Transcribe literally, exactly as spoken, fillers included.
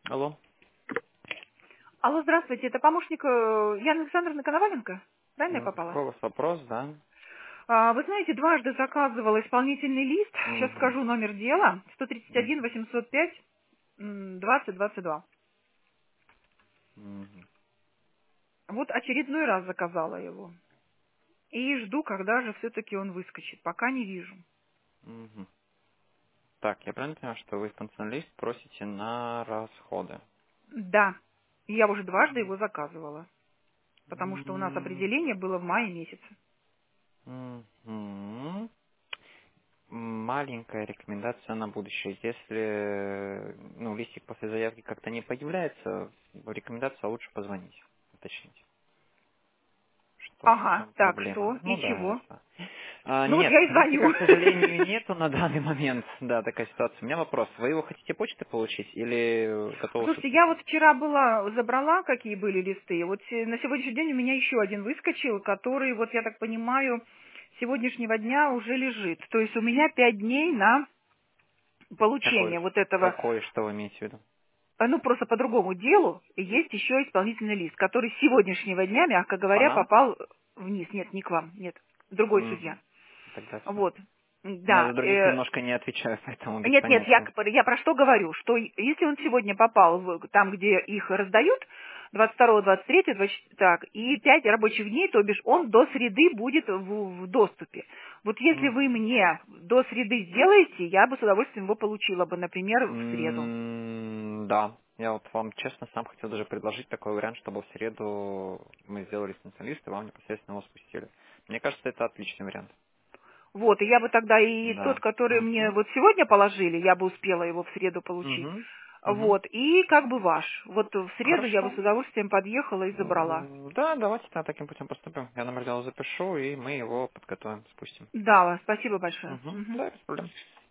Алло. Алло, здравствуйте, это помощник э, Яны Александровны Коноваленко? Правильно я Ну, попала? какой у вас вопрос, да? А, вы знаете, дважды заказывала исполнительный лист, сейчас Угу. скажу номер дела, сто тридцать Угу. один восемьсот пять двадцать двадцать два. Угу. Вот очередной раз заказала его. И жду, когда же все-таки он выскочит. Пока не вижу. Угу. Так, я правильно понимаю, что вы исполнительный лист просите на расходы? Да, я уже дважды его заказывала, потому что у нас М, определение было в мае месяце. мгм. Маленькая рекомендация на будущее. Если ну, листик после заявки как-то не появляется, рекомендация лучше позвонить, уточнить. Что, в Ага, чем так, что проблема? и Ну да, чего? да. А, Ну вот нет, я и листика, звоню. к сожалению, нету на данный момент. Да, такая ситуация. У меня вопрос. Вы его хотите почтой получить или готовы Слушайте, я сутки? вот вчера была, забрала, какие были листы. Вот се- на сегодняшний день у меня еще один выскочил, который, вот я так понимаю, с сегодняшнего дня уже лежит. То есть у меня пять дней на Какой? получение вот этого, Какой, что вы имеете в виду? а, ну просто по другому делу, есть еще исполнительный лист, который с сегодняшнего дня, мягко По говоря, нам? попал вниз. Нет, не к вам, нет, другой судья. Мгм. Тогда все. Вот, Я да. за других э, немножко не отвечаю, поэтому без Нет, нет, я, понятия. к- я про что говорю, что и- если он сегодня попал в, там, где их раздают, двадцать второго, двадцать третьего, двадцать четвёртого, так, и пять рабочих дней, то бишь он до среды будет в, в доступе. Вот если Мгм. вы мне до среды сделаете, я бы с удовольствием его получила бы, например, в среду. М, Да, я вот вам честно сам хотел даже предложить такой вариант, чтобы в среду мы сделали специалист и вам непосредственно его спустили. Мне кажется, это отличный вариант. Вот, и я бы тогда и тот, Да. который мне Мгм. вот сегодня положили, я бы успела его в среду получить. Мгм. Мгм. Вот, и как бы ваш. Вот в среду я бы с Хорошо. удовольствием подъехала и забрала. М, Да, давайте тогда таким путем поступим. Я номер дела запишу, и мы его подготовим, спустим. Да, спасибо большое. Угу. Мгм. Да, без проблем.